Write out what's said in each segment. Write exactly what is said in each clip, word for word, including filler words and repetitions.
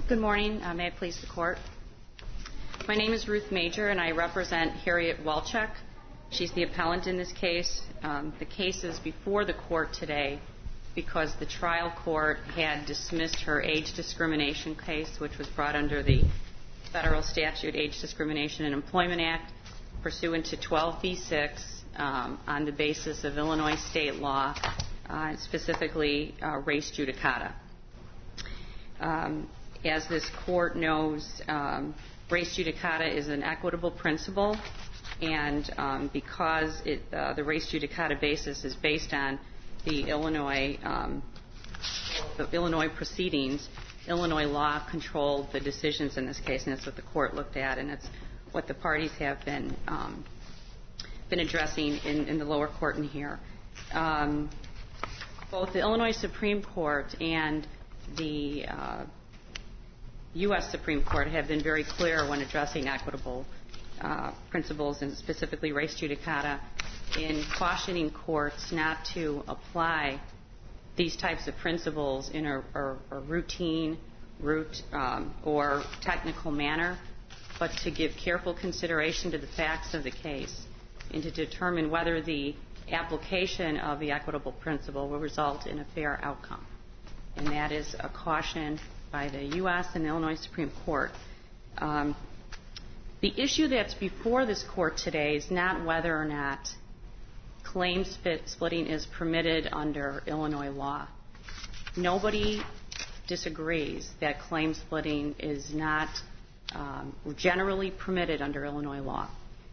Good morning. Uh, may I please the court? My name is Ruth Major, and I represent Harriet Walczak. She's the appellant in this case. Um, the case is before the court today because the trial court had dismissed her age discrimination case, which was brought under the federal statute Age Discrimination and Employment Act, pursuant to twelve B six, um, on the basis of Illinois state law, uh, specifically uh, res judicata. Um, as this court knows, um, res judicata is an equitable principle, and um, because it, uh, the res judicata basis is based on the Illinois um, the Illinois proceedings, Illinois law controlled the decisions in this case, and that's what the court looked at, and it's what the parties have been um, been addressing in, in the lower court in here. Um, both the Illinois Supreme Court and the uh, U S Supreme Court have been very clear when addressing equitable uh, principles, and specifically res judicata, in cautioning courts not to apply these types of principles in a, a, a routine, route, um, or technical manner, but to give careful consideration to the facts of the case and to determine whether the application of the equitable principle will result in a fair outcome. And that is a caution by the U S and the Illinois Supreme Court. Um, the issue that's before this court today is not whether or not claim splitting is permitted under Illinois law. Nobody disagrees that claim splitting is not um, generally permitted under Illinois law.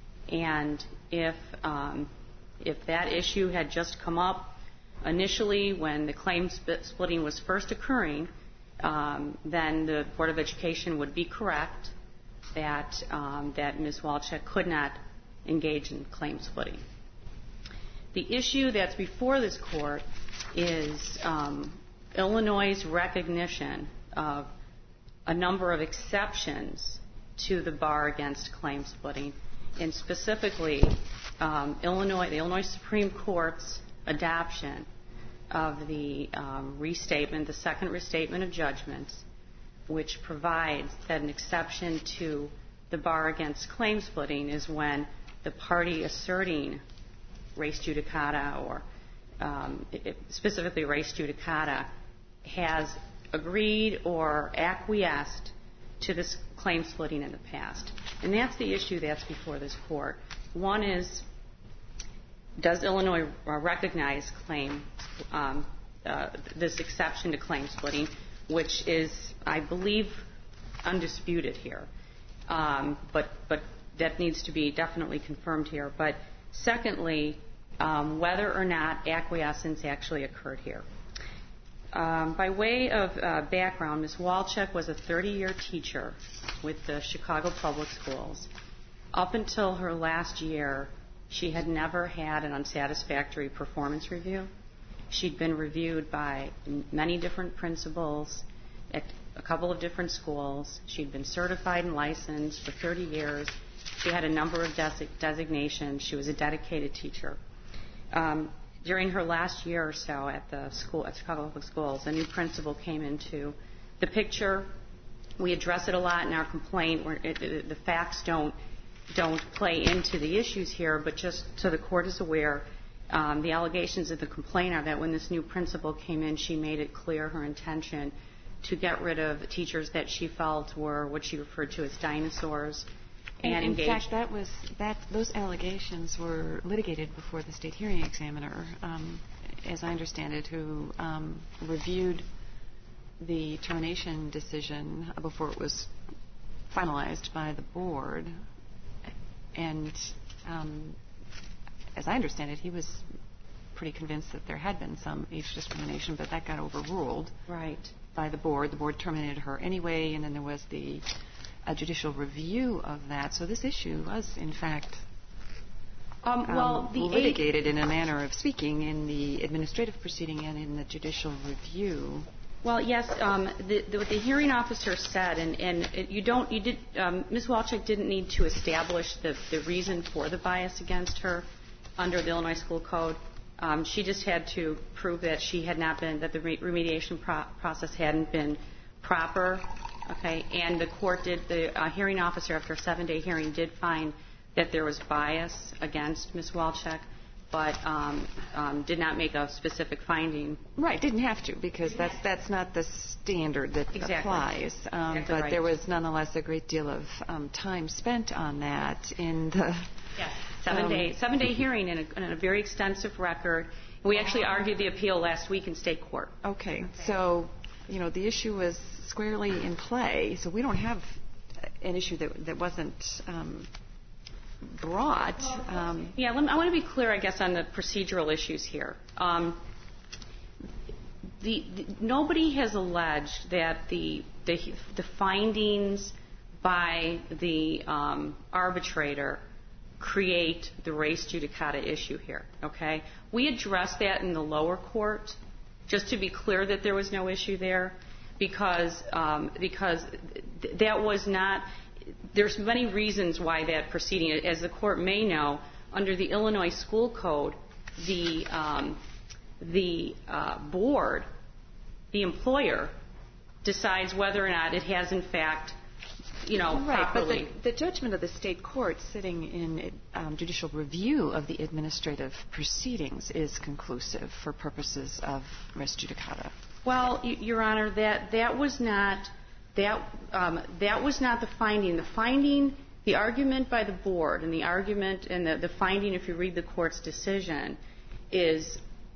And if um, if that issue had just come up initially when the claim splitting was first occurring, um, then the Board of Education would be correct that um, that Miz Walczak could not engage in claim splitting. The issue that's before this court is um, Illinois' recognition of a number of exceptions to the bar against claim splitting, and specifically um, Illinois, the Illinois Supreme Court's adoption of the um, restatement, the second restatement of judgments, which provides that an exception to the bar against claim splitting is when the party asserting res judicata, or um, it, specifically res judicata, has agreed or acquiesced to this claim splitting in the past. And that's the issue that's before this court. One is, does Illinois recognize claim, um, uh, this exception to claim splitting, which is, I believe, undisputed here. Um, but, but that needs to be definitely confirmed here. But secondly, um, whether or not acquiescence actually occurred here. Um, by way of uh, background, Miz Walczak was a thirty-year teacher with the Chicago Public Schools. Up until her last year, she had never had an unsatisfactory performance review. She'd been reviewed by many different principals at a couple of different schools. She'd been certified and licensed for thirty years. She had a number of des- designations. She was a dedicated teacher. Um, during her last year or so at the school, at Chicago Public Schools, a new principal came into the picture. We address it a lot in our complaint, where it, it, the facts don't don't play into the issues here, but just so the court is aware, um, the allegations of the complaint are that when this new principal came in, she made it clear her intention to get rid of teachers that she felt were what she referred to as dinosaurs. And, and in engage. fact, that was that those allegations were litigated before the state hearing examiner, um, as I understand it, who um, reviewed the termination decision before it was finalized by the board. And um, as I understand it, he was pretty convinced that there had been some age discrimination, but that got overruled right. by the board. The board terminated her anyway, and then there was the a judicial review of that. So this issue was, in fact, um, well, um, the litigated in a manner of speaking in the administrative proceeding and in the judicial review. Well, yes, um, the, the, what the hearing officer said, and, and it, you don't, you did, um, Miz Walczak didn't need to establish the, the reason for the bias against her under the Illinois School Code. Um, she just had to prove that she had not been, that the re- remediation pro- process hadn't been proper. Okay, and the court did, the uh, hearing officer after a seven-day hearing did find that there was bias against Miz Walczak, but um, um, did not make a specific finding. Right, didn't have to, because that's that's not the standard that exactly. applies. Um, exactly but right. there was nonetheless a great deal of um, time spent on that in the yes, seven um, day seven day hearing in a, in a very extensive record. We actually argued the appeal last week in state court. Okay, okay. So you know the issue was squarely in play. So we don't have an issue that that wasn't um, brought. Um, yeah, let me, I want to be clear, I guess, on the procedural issues here. Um, the, the, nobody has alleged that the the, the findings by the um, arbitrator create the res judicata issue here. Okay, we addressed that in the lower court, just to be clear that there was no issue there, because um, because th- that was not. There's many reasons why that proceeding, as the court may know, under the Illinois School Code, the um, the uh, board, the employer, decides whether or not it has in fact, you know, right, properly. But the, the judgment of the state court sitting in um, judicial review of the administrative proceedings is conclusive for purposes of res judicata. Well, Your Honor, that that was not. That, um, that was not the finding. The finding, the argument by the board, and the argument and the, the finding, if you read the court's decision, is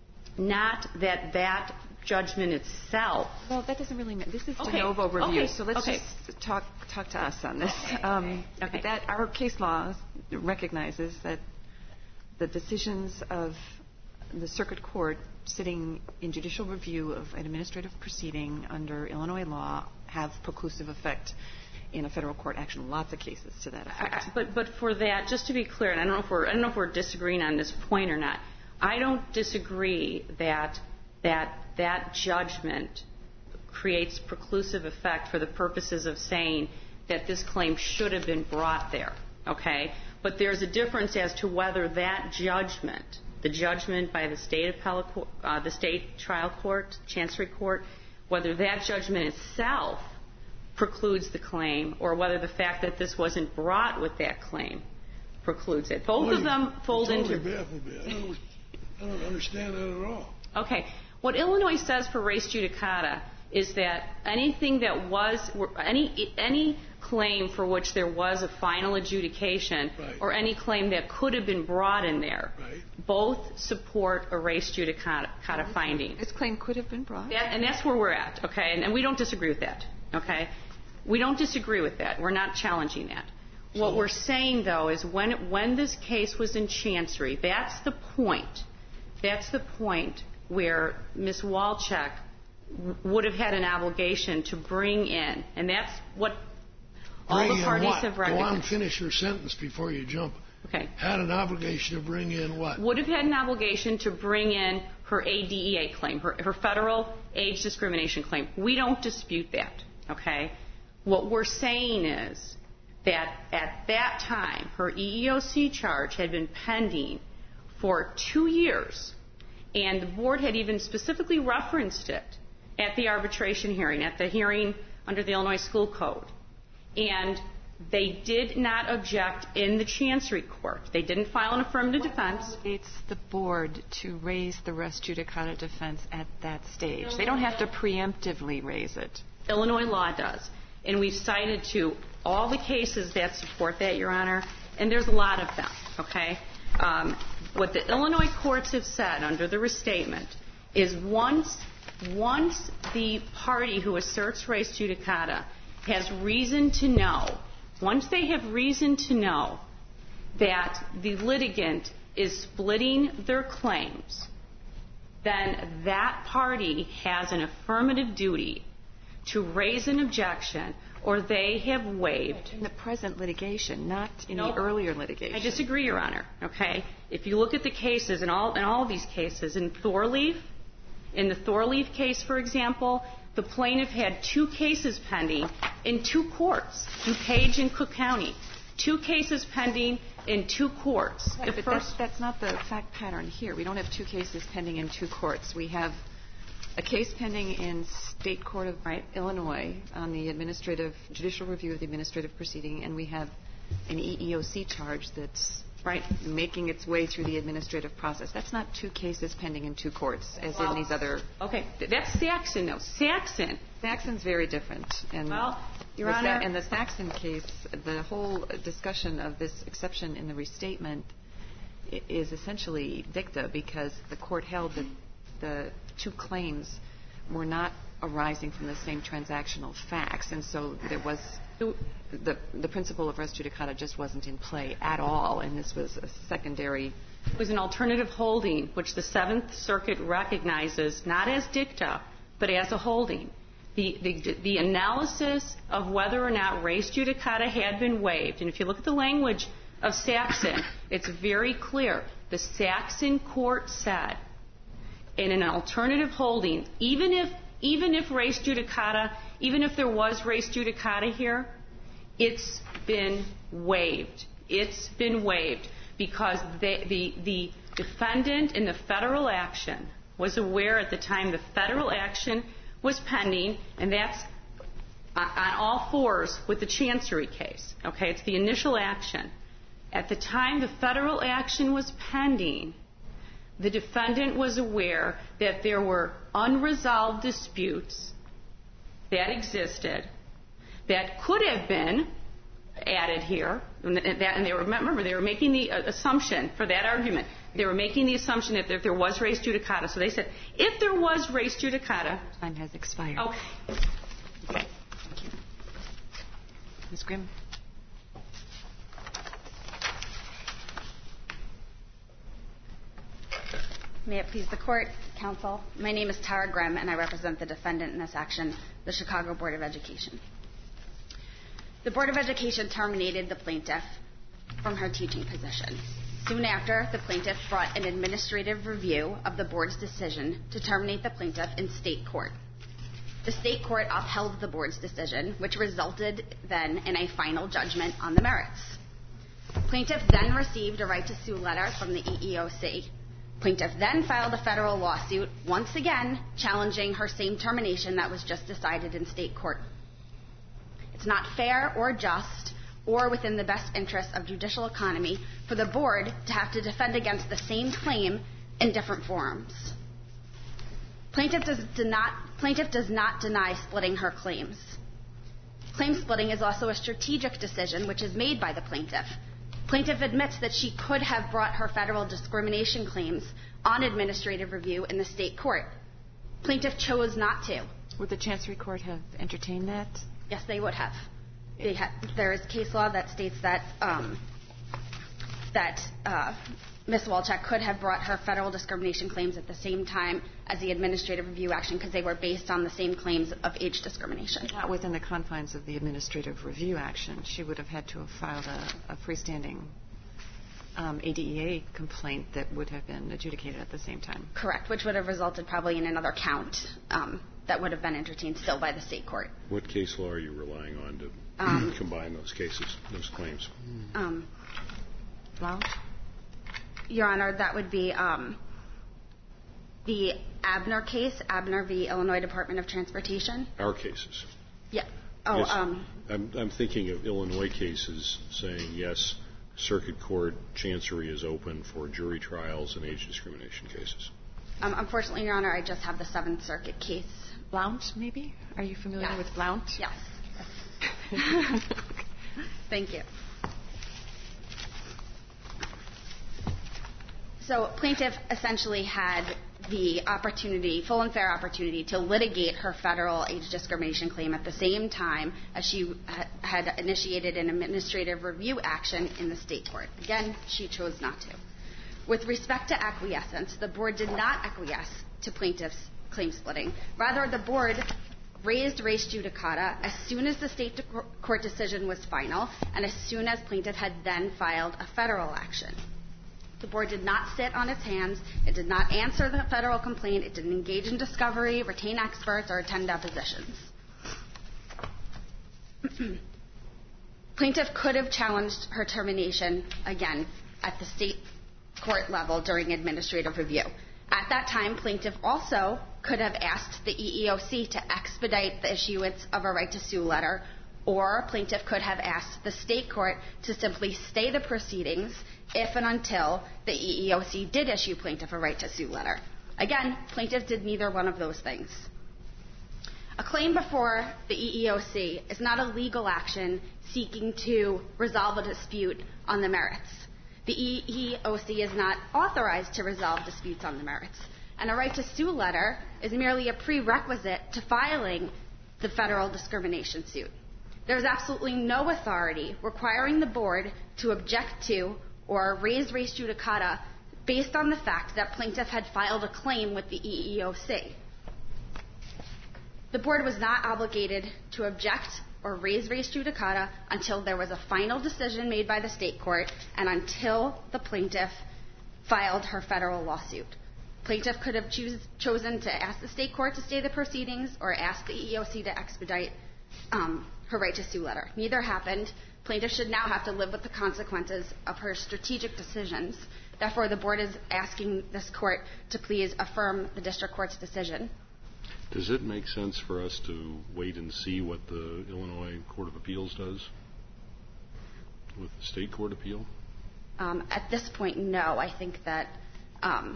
not that that judgment itself. Well, that doesn't really mean. This is de okay. novo review, okay. so let's okay. just talk talk to us on this. Um, okay. That our case law recognizes that the decisions of the circuit court sitting in judicial review of an administrative proceeding under Illinois law have preclusive effect in a federal court action. Lots of cases to that effect. I, but but for that, just to be clear, and I don't know if we're I don't know if we're disagreeing on this point or not. I don't disagree that that that judgment creates preclusive effect for the purposes of saying that this claim should have been brought there. Okay, but there's a difference as to whether that judgment, the judgment by the state appellate, uh, the state trial court, chancery court, whether that judgment itself precludes the claim, or whether the fact that this wasn't brought with that claim precludes it. Both well, of them fold totally into. Baffled me. I don't, I don't understand that at all. Okay, what Illinois says for res judicata is that anything that was any any claim for which there was a final adjudication, right. or any claim that could have been brought in there, right. both support a res judicata finding. This claim could have been brought, that, and that's where we're at. Okay, and, and we don't disagree with that. Okay, we don't disagree with that. We're not challenging that. So, what we're saying, though, is when when this case was in chancery, that's the point. That's the point where Miz Walczak w- would have had an obligation to bring in, and that's what all bring the parties what? have recognized. Go on, finish your sentence before you jump. Okay. Had an obligation to bring in what? Would have had an obligation to bring in her A D E A claim, her, her federal age discrimination claim. We don't dispute that. Okay. What we're saying is that at that time, her E E O C charge had been pending for two years, and the board had even specifically referenced it at the arbitration hearing, at the hearing under the Illinois School Code. And they did not object in the chancery court. They didn't file an affirmative defense. It's the board to raise the res judicata defense at that stage. They don't have to preemptively raise it. Illinois law does. And we've cited to all the cases that support that, Your Honor, and there's a lot of them, okay? Um, what the Illinois courts have said under the restatement is once, once the party who asserts res judicata has reason to know, once they have reason to know that the litigant is splitting their claims, then that party has an affirmative duty to raise an objection, or they have waived. In the present litigation, not in no, the earlier litigation. I disagree, Your Honor. Okay? If you look at the cases, in all, in all of these cases, in Thorleaf, in the Thorleaf case, for example, the plaintiff had two cases pending in two courts, DuPage and Cook County. Two cases pending in two courts. Right, the but first, that's, that's not the fact pattern here. We don't have two cases pending in two courts. We have a case pending in State Court of right, Illinois on the administrative, judicial review of the administrative proceeding, and we have an E E O C charge that's right making its way through the administrative process. That's not two cases pending in two courts, as well, in these other... Okay, that's Saxon, though. Saxon. Saxon's very different. And well, Your the Honor... Sa- in the Saxon case, the whole discussion of this exception in the restatement is essentially dicta, because the court held that the two claims were not arising from the same transactional facts, and so there was the the principle of res judicata just wasn't in play at all, and this was a secondary. It was an alternative holding, which the Seventh Circuit recognizes not as dicta, but as a holding. The, the, the analysis of whether or not res judicata had been waived, and if you look at the language of Saxon, it's very clear. The Saxon court said, in an alternative holding, even if even if res judicata, even if there was res judicata here, it's been waived. It's been waived because they, the the defendant in the federal action was aware at the time the federal action was pending, and that's on all fours with the Chancery case. Okay, it's the initial action. At the time the federal action was pending, the defendant was aware that there were unresolved disputes that existed that could have been added here. And, that, and they were, remember, they were making the assumption for that argument. They were making the assumption that if there was res judicata. So they said, if there was res judicata. Time has expired. Okay. Okay. Miz Grimm. May it please the Court, Counsel. My name is Tara Grimm, and I represent the defendant in this action, the Chicago Board of Education. The Board of Education terminated the plaintiff from her teaching position. Soon after, the plaintiff brought an administrative review of the board's decision to terminate the plaintiff in state court. The state court upheld the board's decision, which resulted then in a final judgment on the merits. Plaintiff then received a right to sue letter from the E E O C. Plaintiff then filed a federal lawsuit, once again challenging her same termination that was just decided in state court. It's not fair or just or within the best interest of judicial economy for the board to have to defend against the same claim in different forums. Plaintiff does, do not, plaintiff does not deny splitting her claims. Claim splitting is also a strategic decision which is made by the plaintiff. Plaintiff admits that she could have brought her federal discrimination claims on administrative review in the state court. Plaintiff chose not to. Would the Chancery Court have entertained that? Yes, they would have. They ha- there is case law that states that um, that uh, Miz Walczak could have brought her federal discrimination claims at the same time as the administrative review action because they were based on the same claims of age discrimination. Not within the confines of the administrative review action. She would have had to have filed a, a freestanding um, A D E A complaint that would have been adjudicated at the same time. Correct, which would have resulted probably in another count um, that would have been entertained still by the state court. What case law are you relying on to um, combine those cases, those claims? Um, Blount? Your Honor, that would be um, the Abner case, Abner v. Illinois Department of Transportation. Our cases. Yeah. Oh, yes, um, I'm, I'm thinking of Illinois cases saying, yes, circuit court chancery is open for jury trials and age discrimination cases. Um, unfortunately, Your Honor, I just have the Seventh Circuit case. Blount, maybe? Are you familiar yes. with Blount? Yes. Thank you. So plaintiff essentially had the opportunity, full and fair opportunity, to litigate her federal age discrimination claim at the same time as she had initiated an administrative review action in the state court. Again, she chose not to. With respect to acquiescence, the board did not acquiesce to plaintiff's claim splitting. Rather, the board raised res judicata as soon as the state court decision was final and as soon as plaintiff had then filed a federal action. The board did not sit on its hands. It did not answer the federal complaint. It didn't engage in discovery, retain experts, or attend depositions. Plaintiff could have challenged her termination, again, at the state court level during administrative review. At that time, plaintiff also could have asked the E E O C to expedite the issuance of a right to sue letter, or plaintiff could have asked the state court to simply stay the proceedings if and until the E E O C did issue plaintiff a right to sue letter. Again, plaintiff did neither one of those things. A claim before the E E O C is not a legal action seeking to resolve a dispute on the merits. The E E O C is not authorized to resolve disputes on the merits, and a right to sue letter is merely a prerequisite to filing the federal discrimination suit. There is absolutely no authority requiring the board to object to or raise res judicata based on the fact that plaintiff had filed a claim with the E E O C. The board was not obligated to object or raise res judicata until there was a final decision made by the state court and until the plaintiff filed her federal lawsuit. Plaintiff could have choose, chosen to ask the state court to stay the proceedings or ask the E E O C to expedite um, her right to sue letter. Neither happened. Plaintiff should now have to live with the consequences of her strategic decisions. Therefore, the board is asking this court to please affirm the district court's decision. Does it make sense for us to wait and see what the Illinois Court of Appeals does with the state court appeal? Um, at this point, no. I think that um,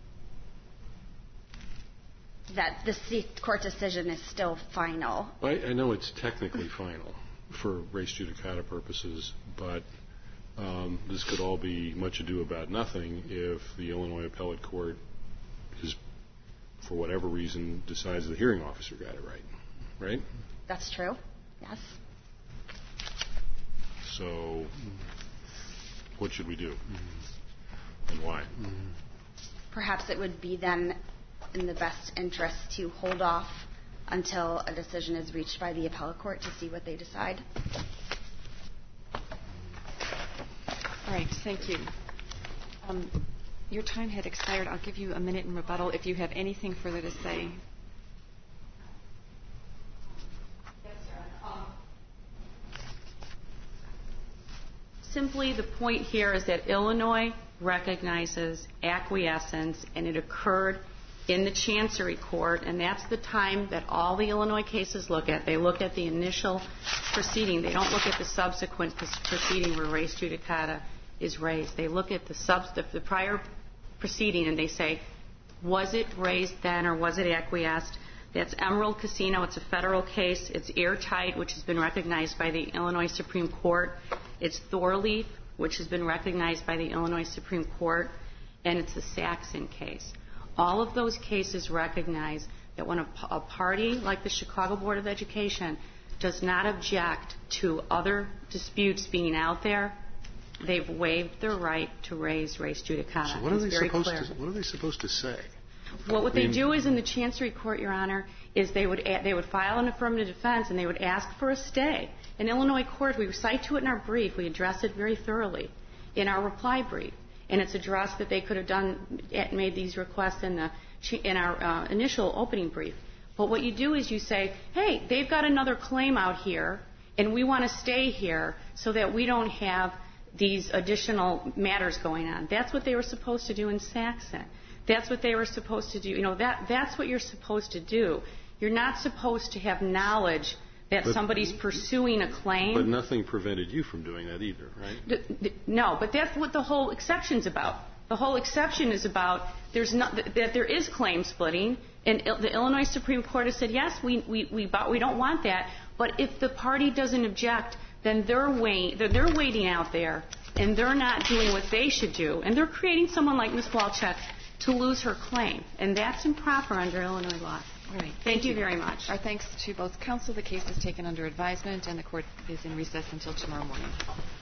that the state court decision is still final. I, I know it's technically final for res judicata purposes, but um, this could all be much ado about nothing if the Illinois Appellate Court is, for whatever reason, decides the hearing officer got it right, right? That's true, yes. So what should we do? And why? Perhaps it would be then in the best interest to hold off until a decision is reached by the appellate court to see what they decide. All right, thank you. Um, your time had expired. I'll give you a minute in rebuttal if you have anything further to say. Yes, sir. Um, simply, the point here is that Illinois recognizes acquiescence, and it occurred in the Chancery Court, and that's the time that all the Illinois cases look at. They look at the initial proceeding. They don't look at the subsequent proceeding where res judicata is raised. They look at the, sub- the, the prior proceeding, and they say, was it raised then or was it acquiesced? That's Emerald Casino. It's a federal case. It's airtight, which has been recognized by the Illinois Supreme Court. It's Thorleaf, which has been recognized by the Illinois Supreme Court. And it's the Saxon case. All of those cases recognize that when a, a party like the Chicago Board of Education does not object to other disputes being out there, they've waived their right to raise res judicata. So what are, they supposed clear. to, what are they supposed to say? Well, what I mean, they do is in the Chancery Court, Your Honor, is they would a- they would file an affirmative defense and they would ask for a stay. In Illinois court, we cite to it in our brief. We address it very thoroughly in our reply brief. And it's addressed that they could have done, made these requests in, the, in our uh, initial opening brief. But what you do is you say, hey, they've got another claim out here, and we want to stay here so that we don't have these additional matters going on. That's what they were supposed to do in Saxon. That's what they were supposed to do. You know, that that's what you're supposed to do. You're not supposed to have knowledge that but, somebody's pursuing a claim. But nothing prevented you from doing that either, right? D- d- no, but that's what the whole exception's about. The whole exception is about there's not, that there is claim splitting, and il- the Illinois Supreme Court has said, yes, we we we, we don't want that, but if the party doesn't object, then they're, wait, they're, they're waiting out there, and they're not doing what they should do, and they're creating someone like Miz Walchuk to lose her claim, and that's improper under Illinois law. All right. Thank, Thank you very much. Our thanks to both counsel. The case is taken under advisement, and the court is in recess until tomorrow morning.